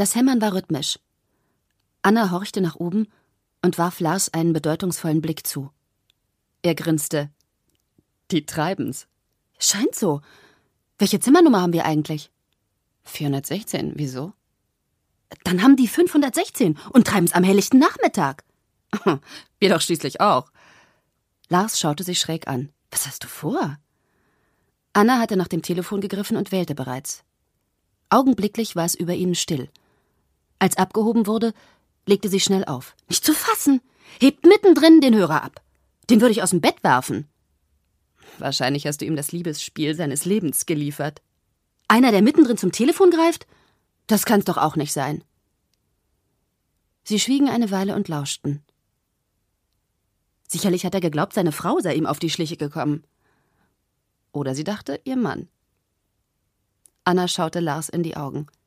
Das Hämmern war rhythmisch. Anna horchte nach oben und warf Lars einen bedeutungsvollen Blick zu. Er grinste. Die treiben's. Scheint so. Welche Zimmernummer haben wir eigentlich? 416, wieso? Dann haben die 516 und treiben's am helllichten Nachmittag. Wir doch schließlich auch. Lars schaute sie schräg an. Was hast du vor? Anna hatte nach dem Telefon gegriffen und wählte bereits. Augenblicklich war es über ihnen still. Als abgehoben wurde, legte sie schnell auf. Nicht zu fassen! Hebt mittendrin den Hörer ab. Den würde ich aus dem Bett werfen. Wahrscheinlich hast du ihm das Liebesspiel seines Lebens geliefert. Einer, der mittendrin zum Telefon greift? Das kann's doch auch nicht sein. Sie schwiegen eine Weile und lauschten. Sicherlich hat er geglaubt, seine Frau sei ihm auf die Schliche gekommen. Oder sie dachte, ihr Mann. Anna schaute Lars in die Augen.